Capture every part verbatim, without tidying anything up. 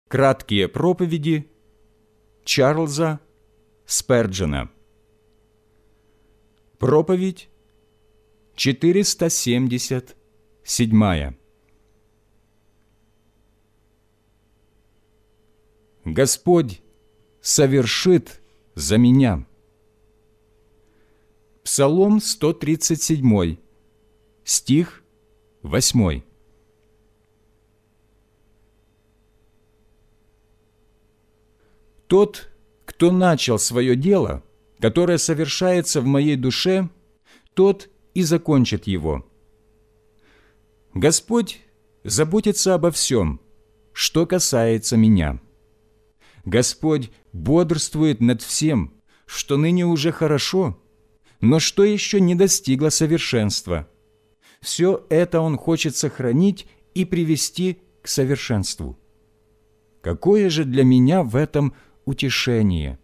Краткие проповеди Чарльза Сперджена. Проповедь четыреста семьдесят седьмая. Господь совершит за меня. Псалом сто тридцать семь, стих восемь. Тот, кто начал свое дело, которое совершается в моей душе, тот и закончит его. Господь заботится обо всем, что касается меня. Господь бодрствует над всем, что ныне уже хорошо, но что еще не достигло совершенства. Все это Он хочет сохранить и привести к совершенству. Какое же для меня в этом утешение?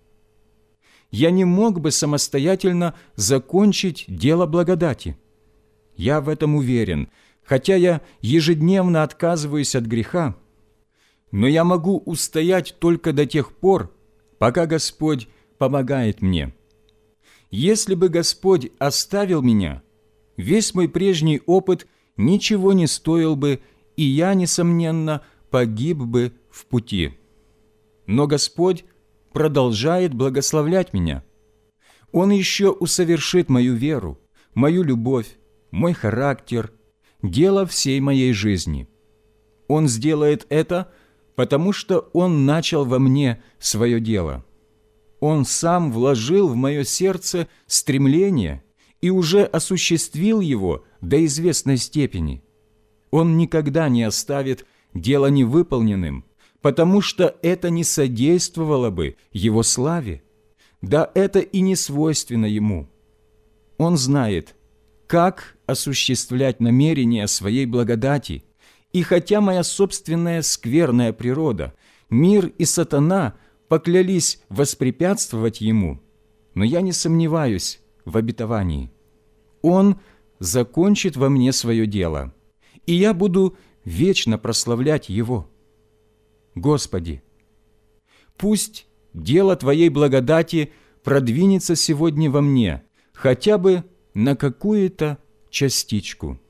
Я не мог бы самостоятельно закончить дело благодати. Я в этом уверен, хотя я ежедневно отказываюсь от греха, но я могу устоять только до тех пор, пока Господь помогает мне. Если бы Господь оставил меня, весь мой прежний опыт ничего не стоил бы, и я, несомненно, погиб бы в пути. Но Господь продолжает благословлять меня. Он еще усовершит мою веру, мою любовь, мой характер, дело всей моей жизни. Он сделает это, потому что Он начал во мне свое дело. Он сам вложил в мое сердце стремление и уже осуществил его до известной степени. Он никогда не оставит дело невыполненным, потому что это не содействовало бы Его славе, да это и не свойственно Ему. Он знает, как осуществлять намерения своей благодати, и хотя моя собственная скверная природа, мир и сатана поклялись воспрепятствовать Ему, но я не сомневаюсь в обетовании. Он закончит во мне свое дело, и я буду вечно прославлять Его. Господи, пусть дело Твоей благодати продвинется сегодня во мне хотя бы на какую-то частичку.